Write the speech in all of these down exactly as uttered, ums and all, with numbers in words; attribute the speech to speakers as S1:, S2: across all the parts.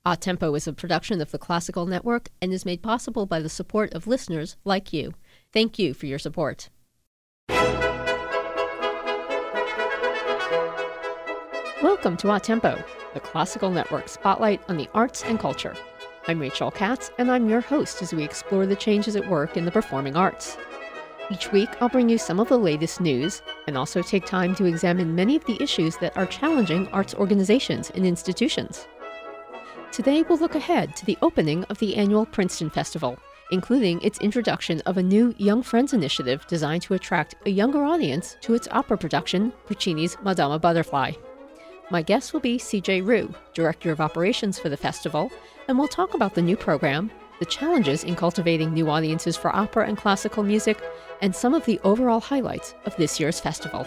S1: A Tempo is a production of the Classical Network and is made possible by the support of listeners like you. Thank you for your support. Welcome to A Tempo, the Classical Network spotlight on the arts and culture. I'm Rachel Katz, and I'm your host as we explore the changes at work in the performing arts. Each week, I'll bring you some of the latest news and also take time to examine many of the issues that are challenging arts organizations and institutions. Today, we'll look ahead to the opening of the annual Princeton Festival, including its introduction of a new Young Friends initiative designed to attract a younger audience to its opera production, Puccini's Madama Butterfly. My guest will be C J Rue, Director of Operations for the festival, and we'll talk about the new program, the challenges in cultivating new audiences for opera and classical music, and some of the overall highlights of this year's festival.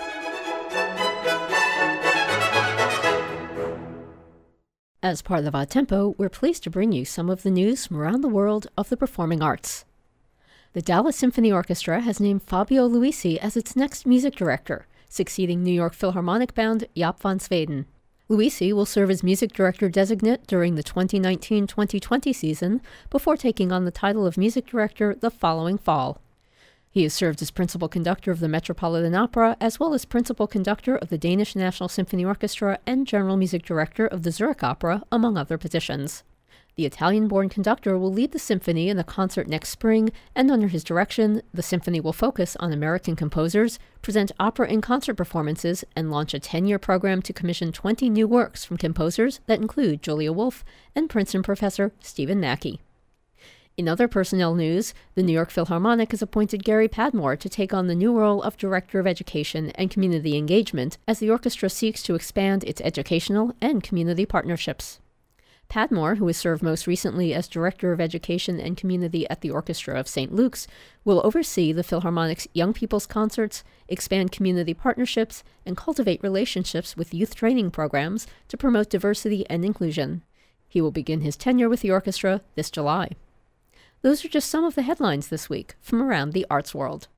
S1: As part of A Tempo, we're pleased to bring you some of the news from around the world of the performing arts. The Dallas Symphony Orchestra has named Fabio Luisi as its next music director, succeeding New York Philharmonic bound Jaap van Zweden. Luisi will serve as music director designate during the twenty nineteen twenty twenty season before taking on the title of music director the following fall. He has served as principal conductor of the Metropolitan Opera, as well as principal conductor of the Danish National Symphony Orchestra and general music director of the Zurich Opera, among other positions. The Italian-born conductor will lead the symphony in the concert next spring, and under his direction, the symphony will focus on American composers, present opera in concert performances, and launch a ten-year program to commission twenty new works from composers that include Julia Wolf and Princeton professor Stephen Nacke. In other personnel news, the New York Philharmonic has appointed Gary Padmore to take on the new role of Director of Education and Community Engagement as the orchestra seeks to expand its educational and community partnerships. Padmore, who has served most recently as Director of Education and Community at the Orchestra of Saint Luke's, will oversee the Philharmonic's Young People's Concerts, expand community partnerships, and cultivate relationships with youth training programs to promote diversity and inclusion. He will begin his tenure with the orchestra this July. Those are just some of the headlines this week from around the arts world.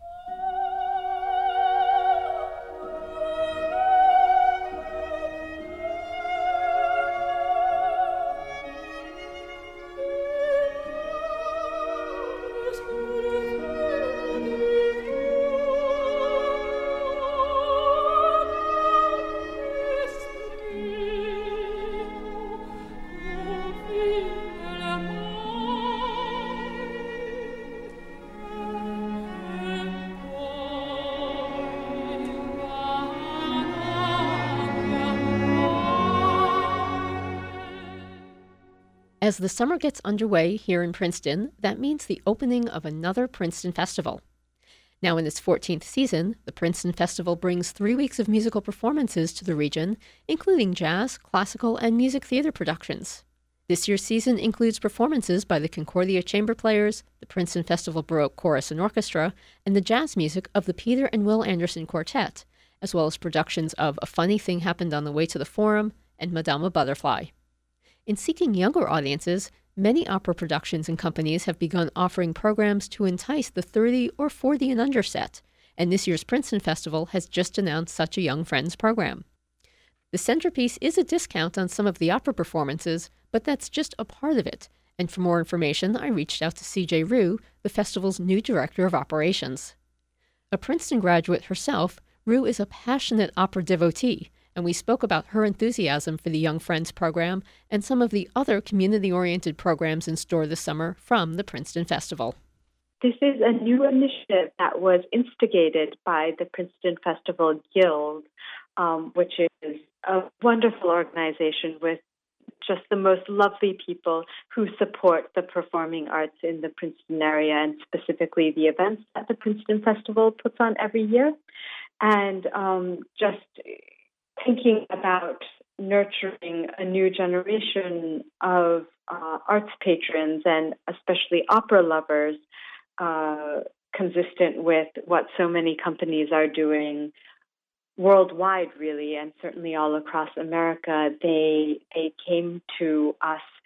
S1: As the summer gets underway here in Princeton, that means the opening of another Princeton Festival. Now in its fourteenth season, the Princeton Festival brings three weeks of musical performances to the region, including jazz, classical, and music theater productions. This year's season includes performances by the Concordia Chamber Players, the Princeton Festival Baroque Chorus and Orchestra, and the jazz music of the Peter and Will Anderson Quartet, as well as productions of A Funny Thing Happened on the Way to the Forum and Madama Butterfly. In seeking younger audiences, many opera productions and companies have begun offering programs to entice the thirty or forty and under set, and this year's Princeton Festival has just announced such a Young Friends program. The centerpiece is a discount on some of the opera performances, but that's just a part of it, and for more information, I reached out to C J Rue, the festival's new Director of Operations. A Princeton graduate herself, Rue is a passionate opera devotee, and we spoke about her enthusiasm for the Young Friends program and some of the other community-oriented programs in store this summer from the Princeton Festival.
S2: This is a new initiative that was instigated by the Princeton Festival Guild, um, which is a wonderful organization with just the most lovely people who support the performing arts in the Princeton area, and specifically the events that the Princeton Festival puts on every year. And um, just thinking about nurturing a new generation of uh, arts patrons and especially opera lovers, uh, consistent with what so many companies are doing worldwide, really, and certainly all across America. They they came to us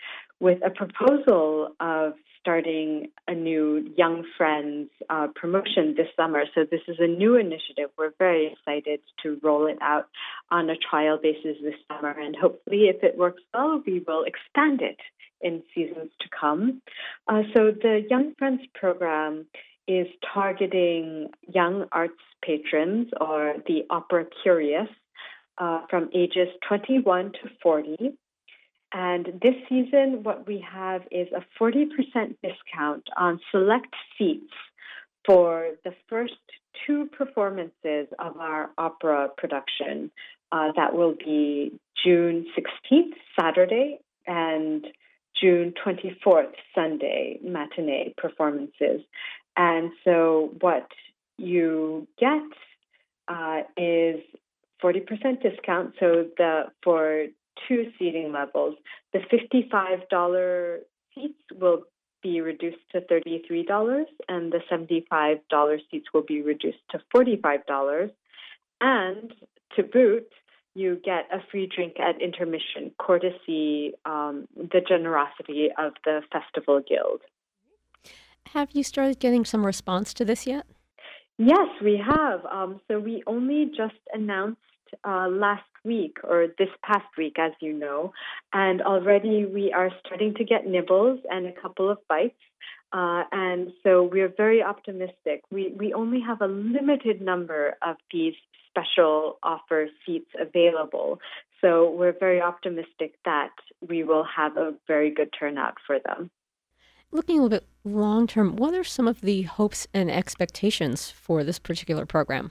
S2: with a proposal of starting a new Young Friends uh, promotion this summer. So this is a new initiative. We're very excited to roll it out on a trial basis this summer. And hopefully, if it works well, we will expand it in seasons to come. Uh, so the Young Friends program is targeting young arts patrons or the opera curious uh, from ages twenty-one to forty. And this season, what we have is a forty percent discount on select seats for the first two performances of our opera production. Uh, that will be June sixteenth, Saturday, and June twenty-fourth, Sunday, matinee performances. And so what you get uh, is forty percent discount. So the for two seating levels, the fifty-five dollars seats will be reduced to thirty-three dollars, and the seventy-five dollars seats will be reduced to forty-five dollars. And to boot, you get a free drink at intermission, courtesy um, the generosity of the Festival Guild.
S1: Have you started getting some response to this yet?
S2: Yes, we have. Um, so we only just announced uh, last week, or this past week, as you know, and already we are starting to get nibbles and a couple of bites. Uh, and so we're very optimistic. We we only have a limited number of these special offer seats available. So we're very optimistic that we will have a very good turnout for them.
S1: Looking a little bit long term, what are some of the hopes and expectations for this particular program?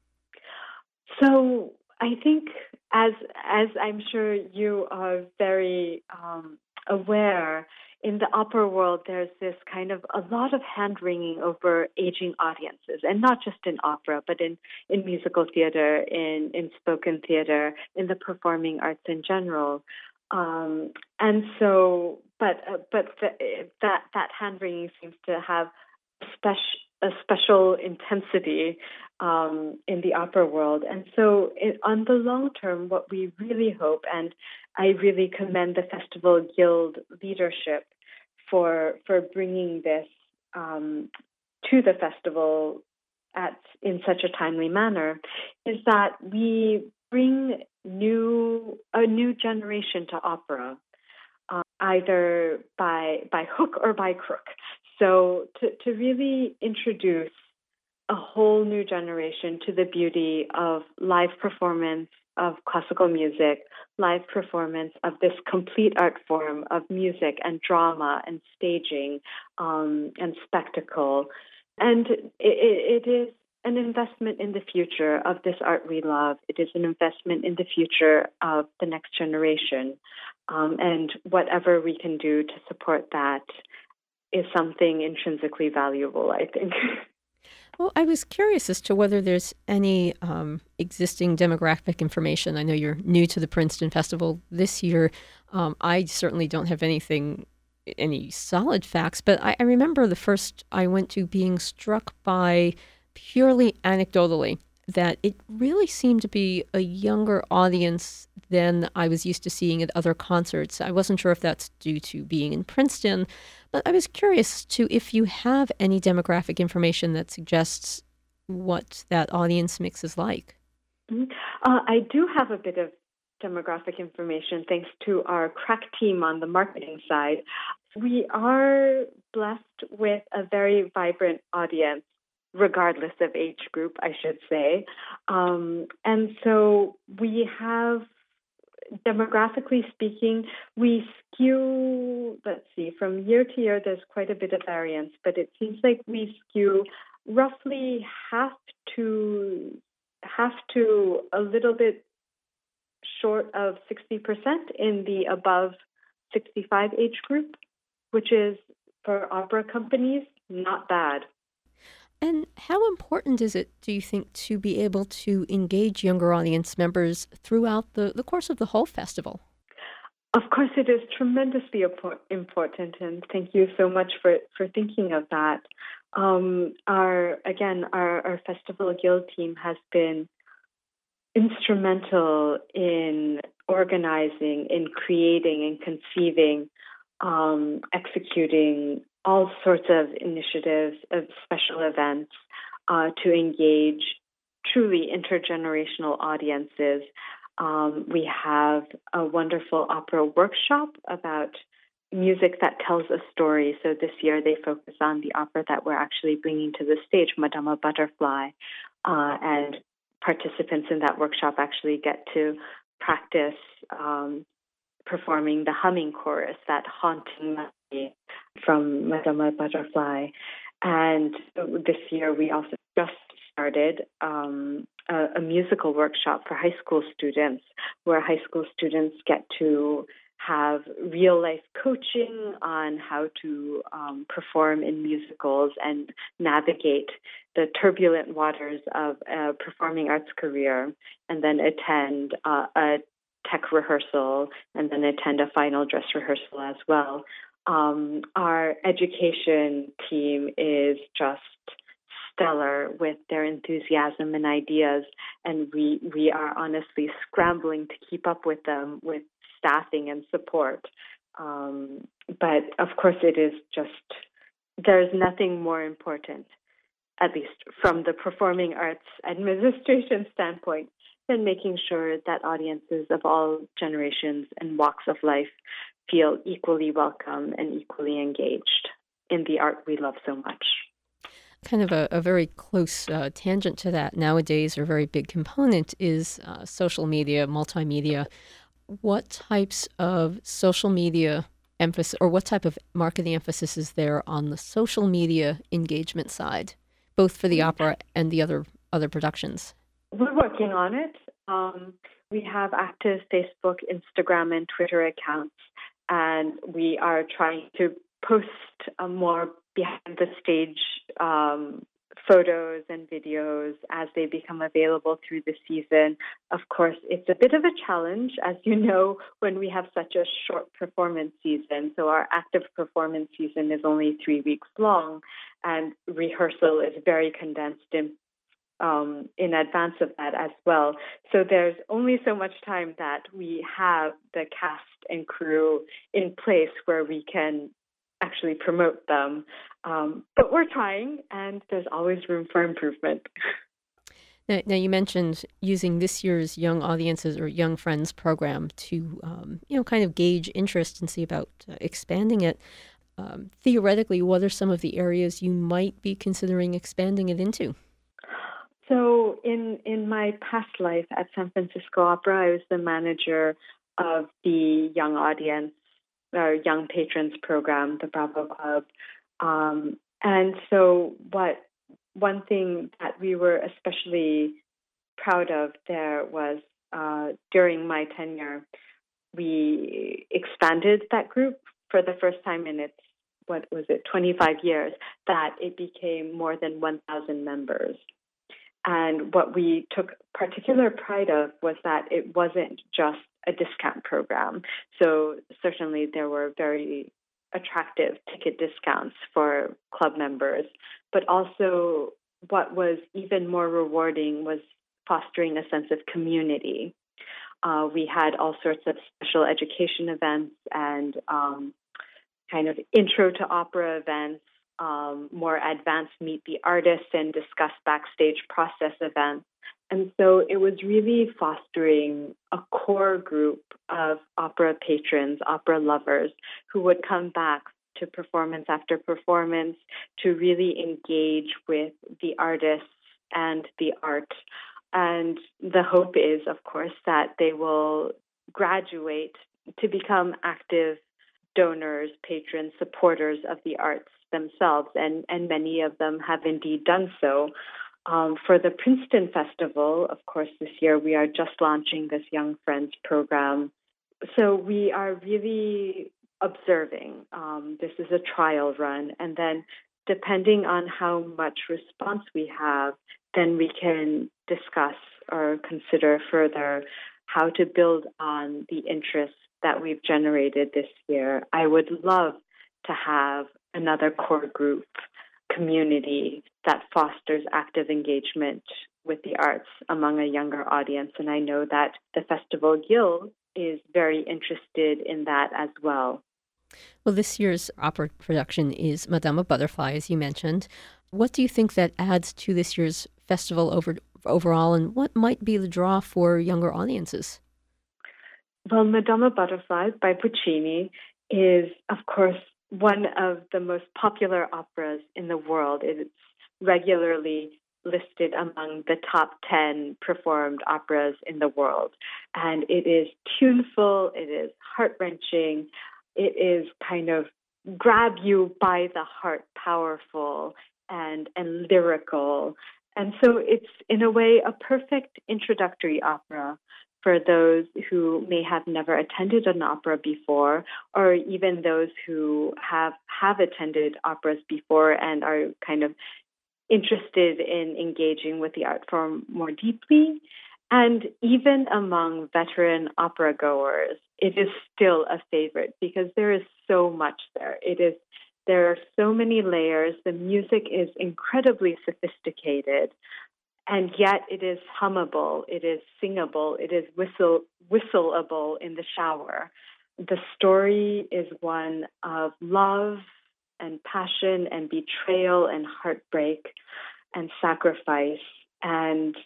S2: So I think, as as I'm sure you are very um, aware, in the opera world, there's this kind of a lot of hand-wringing over aging audiences, and not just in opera, but in, in musical theater, in, in spoken theater, in the performing arts in general. Um, and so, but uh, but the, that that hand-wringing seems to have special a special intensity um, in the opera world. And so it, on the long term, what we really hope, and I really commend the Festival Guild leadership for for bringing this um, to the festival at in such a timely manner, is that we bring new a new generation to opera, uh, either by by hook or by crook. So to, to really introduce a whole new generation to the beauty of live performance of classical music, live performance of this complete art form of music and drama and staging um, and spectacle. And it, it is an investment in the future of this art we love. It is an investment in the future of the next generation. Um, and whatever we can do to support that is something intrinsically valuable, I think.
S1: Well, I was curious as to whether there's any um, existing demographic information. I know you're new to the Princeton Festival this year. Um, I certainly don't have anything, any solid facts, but I, I remember the first I went to being struck by, purely anecdotally, that it really seemed to be a younger audience than I was used to seeing at other concerts. I wasn't sure if that's due to being in Princeton, but I was curious to if you have any demographic information that suggests what that audience mix is like.
S2: Mm-hmm. Uh, I do have a bit of demographic information thanks to our crack team on the marketing side. We are blessed with a very vibrant audience, regardless of age group, I should say. Um, and so we have, demographically speaking, we skew, let's see, from year to year, there's quite a bit of variance, but it seems like we skew roughly half to half to a little bit short of sixty percent in the above sixty-five age group, which is, for opera companies, not bad.
S1: And how important is it, do you think, to be able to engage younger audience members throughout the, the course of the whole festival?
S2: Of course, it is tremendously important, and thank you so much for, for thinking of that. Um, our again, our, our Festival Guild team has been instrumental in organizing, in creating, and conceiving um, executing all sorts of initiatives, of special events uh, to engage truly intergenerational audiences. Um, we have a wonderful opera workshop about music that tells a story. So this year they focus on the opera that we're actually bringing to the stage, Madama Butterfly, uh, and participants in that workshop actually get to practice um, performing the humming chorus, that haunting melody from Madama Butterfly. And this year we also just started um, a, a musical workshop for high school students, where high school students get to have real life coaching on how to um, perform in musicals and navigate the turbulent waters of a performing arts career, and then attend uh, a tech rehearsal, and then attend a final dress rehearsal as well. Um, our education team is just stellar with their enthusiasm and ideas, and we we are honestly scrambling to keep up with them with staffing and support. Um, but of course, it is just, there's nothing more important, at least from the performing arts administration standpoint, than making sure that audiences of all generations and walks of life feel equally welcome and equally engaged in the art we love so much.
S1: Kind of a, a very close uh, tangent to that nowadays, or a very big component, is uh, social media, multimedia. What types of social media emphasis, or what type of marketing emphasis is there on the social media engagement side, both for the opera and the other other productions?
S2: We're working on it. Um, we have active Facebook, Instagram, and Twitter accounts, and we are trying to post a more behind the stage um, photos and videos as they become available through the season. Of course, it's a bit of a challenge, as you know, when we have such a short performance season. So our active performance season is only three weeks long, and rehearsal is very condensed in Um, in advance of that as well. So there's only so much time that we have the cast and crew in place where we can actually promote them. Um, but we're trying, and there's always room for improvement.
S1: Now, now, you mentioned using this year's Young Audiences or Young Friends program to, um, you know, kind of gauge interest and see about uh, expanding it. Um, theoretically, what are some of the areas you might be considering expanding it into?
S2: So in, in my past life at San Francisco Opera, I was the manager of the Young Audience, or Young Patrons program, the Bravo Club. Um, and so what one thing that we were especially proud of there was uh, during my tenure, we expanded that group for the first time in its, what was it, twenty-five years, that it became more than one thousand members. And what we took particular pride of was that it wasn't just a discount program. So certainly there were very attractive ticket discounts for club members, but also what was even more rewarding was fostering a sense of community. Uh, we had all sorts of special education events and um, kind of intro to opera events, Um, more advanced meet the artists and discuss backstage process events. And so it was really fostering a core group of opera patrons, opera lovers, who would come back to performance after performance to really engage with the artists and the art. And the hope is, of course, that they will graduate to become active donors, patrons, supporters of the arts themselves, and, and many of them have indeed done so. Um, for the Princeton Festival, of course, this year we are just launching this Young Friends program. So we are really observing. Um, this is a trial run. And then depending on how much response we have, then we can discuss or consider further how to build on the interest that we've generated this year. I would love to have another core group community that fosters active engagement with the arts among a younger audience. And I know that the Festival Guild is very interested in that as well.
S1: Well, this year's opera production is Madama Butterfly, as you mentioned. What do you think that adds to this year's festival over, overall, and what might be the draw for younger audiences?
S2: Well, Madama Butterfly by Puccini is, of course, one of the most popular operas in the world. It's regularly listed among the top ten performed operas in the world. And it is tuneful, it is heart wrenching, it is kind of grab you by the heart, powerful and, and lyrical. And so it's, in a way, a perfect introductory opera for those who may have never attended an opera before, or even those who have have attended operas before and are kind of interested in engaging with the art form more deeply. And even among veteran opera goers, it is still a favorite because there is so much there. It is there are so many layers. The music is incredibly sophisticated. And yet it is hummable, it is singable, it is whistle whistleable in the shower. The story is one of love and passion and betrayal and heartbreak and sacrifice. And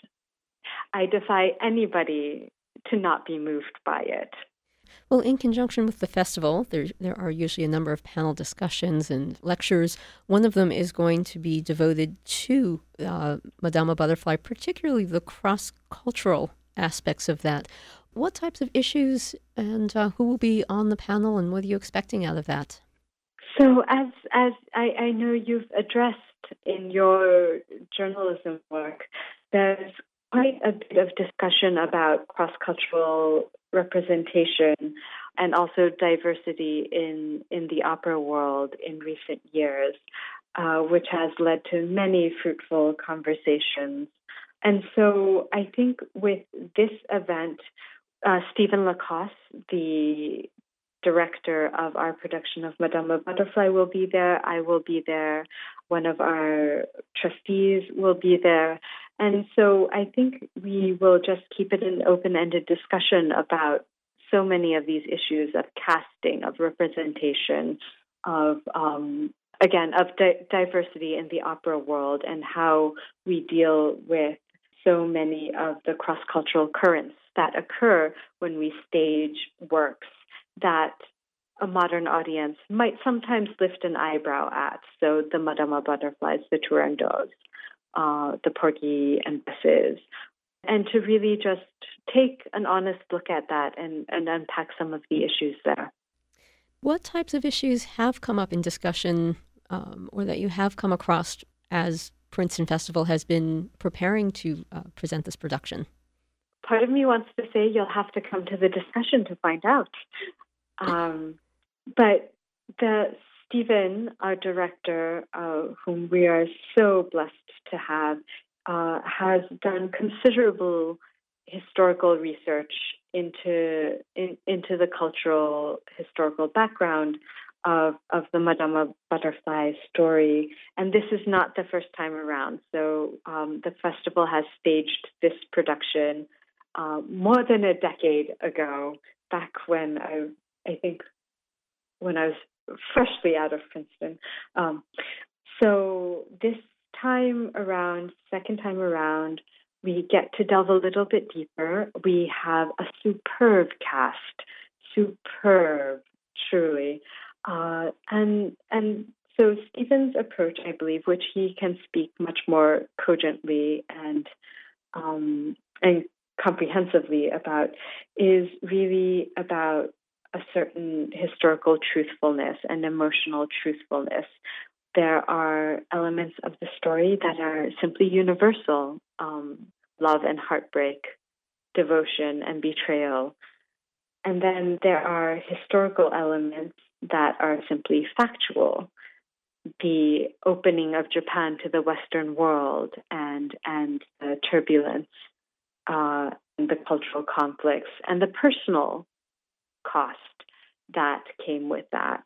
S2: I defy anybody to not be moved by it.
S1: Well, in conjunction with the festival, there, there are usually a number of panel discussions and lectures. One of them is going to be devoted to uh, Madama Butterfly, particularly the cross-cultural aspects of that. What types of issues and uh, who will be on the panel, and what are you expecting out of that?
S2: So as, as I, I know you've addressed in your journalism work, there's quite a bit of discussion about cross-cultural representation and also diversity in, in the opera world in recent years, uh, which has led to many fruitful conversations. And so I think with this event, uh, Stephen Lacoste, the director of our production of Madama Butterfly, will be there. I will be there. One of our trustees will be there. And so I think we will just keep it an open-ended discussion about so many of these issues of casting, of representation, of, um, again, of di- diversity in the opera world and how we deal with so many of the cross-cultural currents that occur when we stage works that a modern audience might sometimes lift an eyebrow at. So the Madama Butterflies, the Turandos, uh, the Porgy and Besses, and to really just take an honest look at that and, and unpack some of the issues there.
S1: What types of issues have come up in discussion um, or that you have come across as Princeton Festival has been preparing to uh, present this production?
S2: Part of me wants to say you'll have to come to the discussion to find out. Um, but the Stephen, our director, uh, whom we are so blessed to have, uh, has done considerable historical research into in, into the cultural historical background of of the Madama Butterfly story, and this is not the first time around. So um, the festival has staged this production uh, more than a decade ago, back when I I think when I was freshly out of Princeton. Um, so this time around, second time around, we get to delve a little bit deeper. We have a superb cast, superb, truly. Uh, and and so Stephen's approach, I believe, which he can speak much more cogently and um, and comprehensively about, is really about a certain historical truthfulness and emotional truthfulness. There are elements of the story that are simply universal, um, love and heartbreak, devotion and betrayal. And then there are historical elements that are simply factual, the opening of Japan to the Western world and, and the turbulence, uh, and the cultural conflicts, and the personal cost that came with that.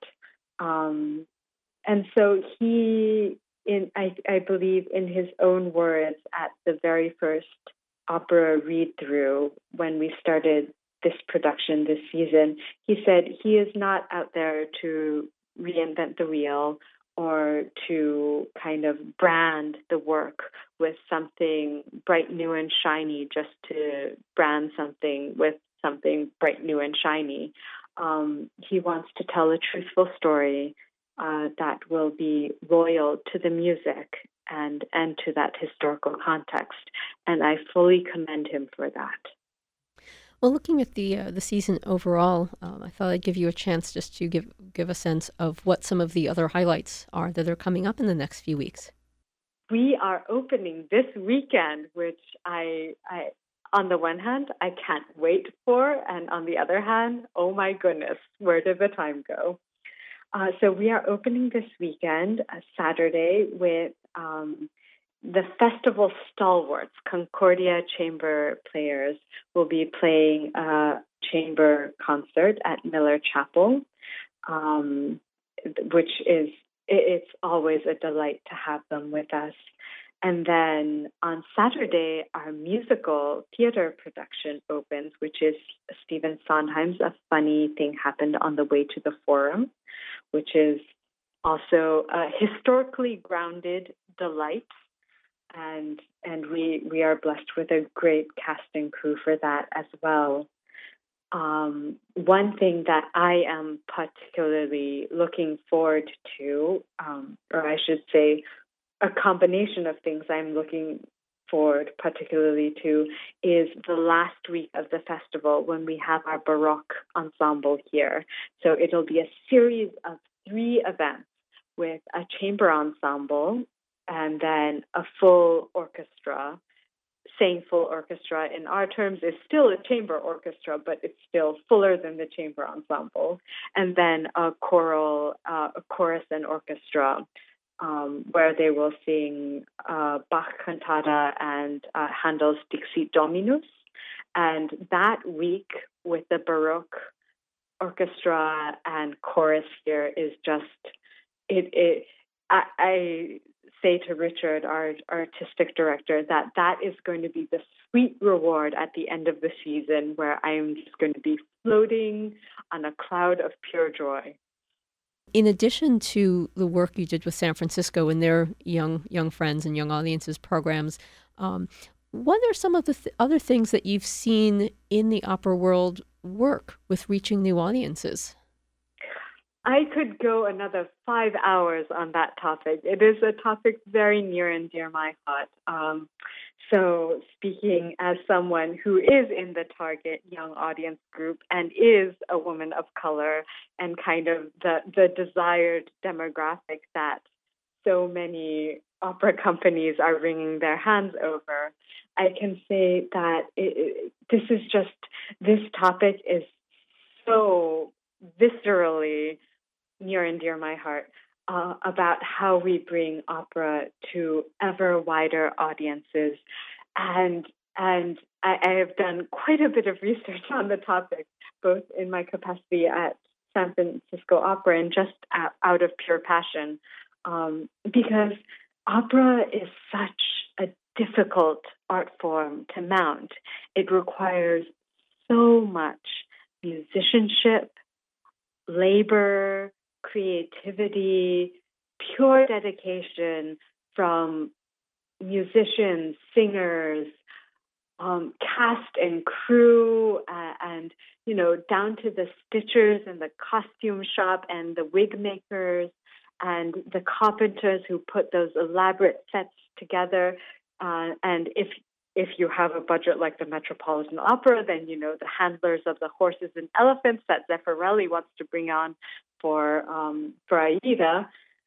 S2: Um, and so he, in I, I believe, in his own words, at the very first opera read-through, when we started this production this season. He said he is not out there to reinvent the wheel or to kind of brand the work with something bright, new, and shiny just to brand something with something bright, new, and shiny. Um, he wants to tell a truthful story uh, that will be loyal to the music and, and to that historical context. And I fully commend him for that.
S1: Well, looking at the uh, the season overall, um, I thought I'd give you a chance just to give give a sense of what some of the other highlights are that are coming up in the next few weeks.
S2: We are opening this weekend, which I, I, on the one hand, I can't wait for, and on the other hand, oh my goodness, where did the time go? Uh, so we are opening this weekend, uh, Saturday, with um, the festival stalwarts. Concordia Chamber players will be playing a chamber concert at Miller Chapel, um, which is, it's always a delight to have them with us. And then on Saturday, our musical theater production opens, which is Stephen Sondheim's A Funny Thing Happened on the Way to the Forum, which is also a historically grounded delight. And and we we are blessed with a great cast and crew for that as well. Um, one thing that I am particularly looking forward to, um, or I should say, a combination of things I'm looking forward particularly to, is the last week of the festival when we have our Baroque ensemble here. So it'll be a series of three events with a chamber ensemble and then a full orchestra. Saying full orchestra in our terms is still a chamber orchestra, but it's still fuller than the chamber ensemble. And then a choral, uh, a chorus and orchestra, um, where they will sing uh, Bach cantata and uh, Handel's Dixit Dominus. And that week with the Baroque orchestra and chorus here is just it. It I. I say to Richard, our, our artistic director, that that is going to be the sweet reward at the end of the season, where I am just going to be floating on a cloud of pure joy.
S1: In addition to the work you did with San Francisco and their young young friends and young audiences programs, um, what are some of the th- other things that you've seen in the opera world work with reaching new audiences?
S2: I could go another five hours on that topic. It is a topic very near and dear my heart. Um, so speaking as someone who is in the target young audience group and is a woman of color and kind of the, the desired demographic that so many opera companies are wringing their hands over, I can say that it, it, this is just, this topic is so viscerally near and dear my heart, uh, about how we bring opera to ever wider audiences. And and I, I have done quite a bit of research on the topic, both in my capacity at San Francisco Opera and just out, out of pure passion, um, because opera is such a difficult art form to mount. It requires so much musicianship, labor, creativity, pure dedication from musicians, singers, um, cast and crew, uh, and, you know, down to the stitchers and the costume shop and the wig makers and the carpenters who put those elaborate sets together. Uh, and if If you have a budget like the Metropolitan Opera, then you know the handlers of the horses and elephants that Zeffirelli wants to bring on for um, for Aida.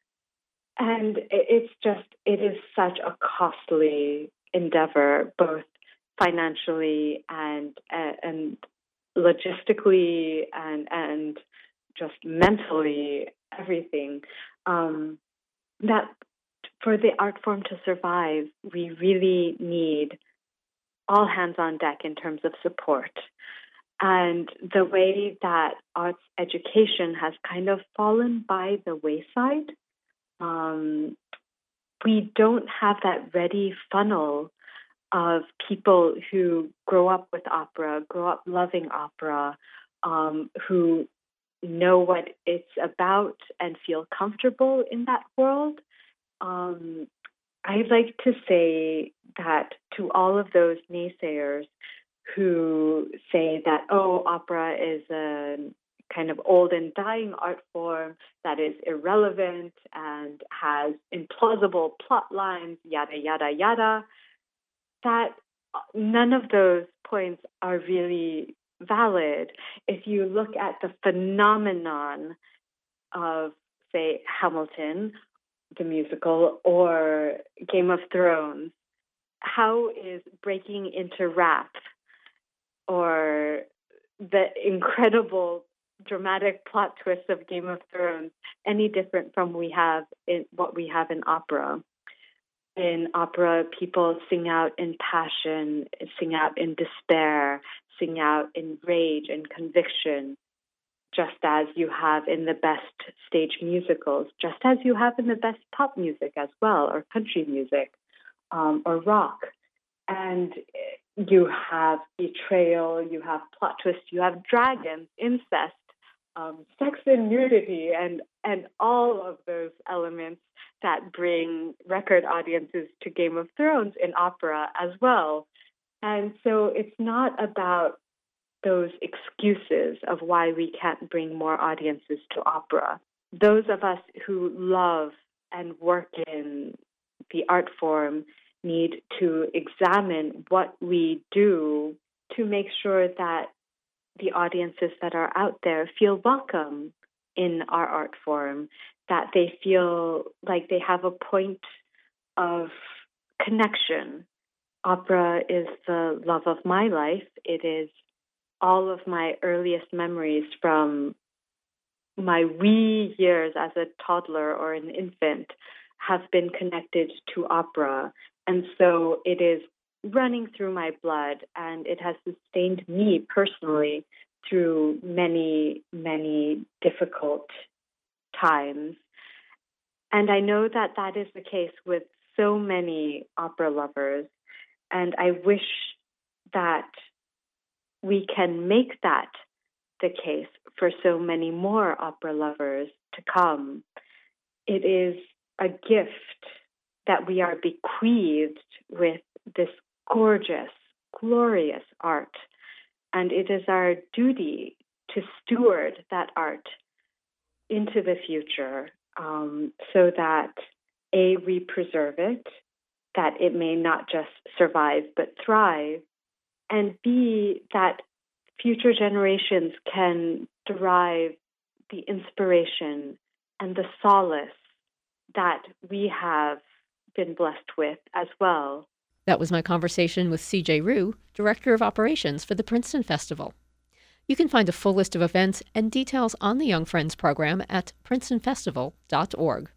S2: And it's just, it is such a costly endeavor, both financially and and logistically and and just mentally, everything. Um, that for the art form to survive, we really need all hands on deck in terms of support. And the way that arts education has kind of fallen by the wayside, um, we don't have that ready funnel of people who grow up with opera, grow up loving opera, um, who know what it's about and feel comfortable in that world. Um, I'd like to say that to all of those naysayers who say that, oh, opera is a kind of old and dying art form that is irrelevant and has implausible plot lines, yada, yada, yada, that none of those points are really valid. If you look at the phenomenon of, say, Hamilton, the musical, or Game of Thrones, how is breaking into rap or the incredible dramatic plot twists of Game of Thrones any different from we have in what we have in opera? In opera, people sing out in passion, sing out in despair, sing out in rage and conviction, just as you have in the best stage musicals, just as you have in the best pop music as well, or country music, um, or rock. And you have betrayal, you have plot twists, you have dragons, incest, um, sex and nudity, and, and all of those elements that bring record audiences to Game of Thrones in opera as well. And so it's not about those excuses of why we can't bring more audiences to opera. Those of us who love and work in the art form need to examine what we do to make sure that the audiences that are out there feel welcome in our art form, that they feel like they have a point of connection. Opera is the love of my life. It is all of my earliest memories from my wee years as a toddler or an infant have been connected to opera. And so it is running through my blood, and it has sustained me personally through many, many difficult times. And I know that that is the case with so many opera lovers. And I wish that we can make that the case for so many more opera lovers to come. It is a gift that we are bequeathed with this gorgeous, glorious art. And it is our duty to steward that art into the future um, so that, A, we preserve it, that it may not just survive but thrive, and B, that future generations can derive the inspiration and the solace that we have been blessed with as well.
S1: That was my conversation with C J Rue, Director of Operations for the Princeton Festival. You can find a full list of events and details on the Young Friends program at princeton festival dot org.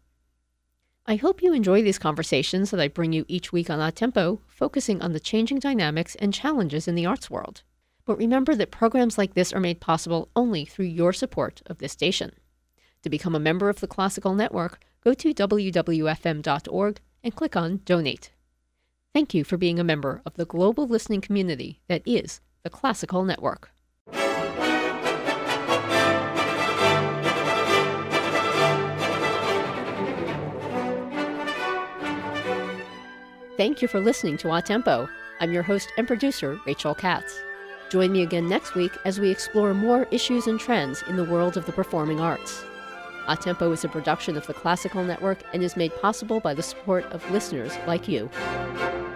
S1: I hope you enjoy these conversations that I bring you each week on Odd Tempo, focusing on the changing dynamics and challenges in the arts world. But remember that programs like this are made possible only through your support of this station. To become a member of the Classical Network, go to w w f m dot org and click on Donate. Thank you for being a member of the global listening community that is the Classical Network. Thank you for listening to Odd Tempo. I'm your host and producer, Rachel Katz. Join me again next week as we explore more issues and trends in the world of the performing arts. Odd Tempo is a production of the Classical Network and is made possible by the support of listeners like you.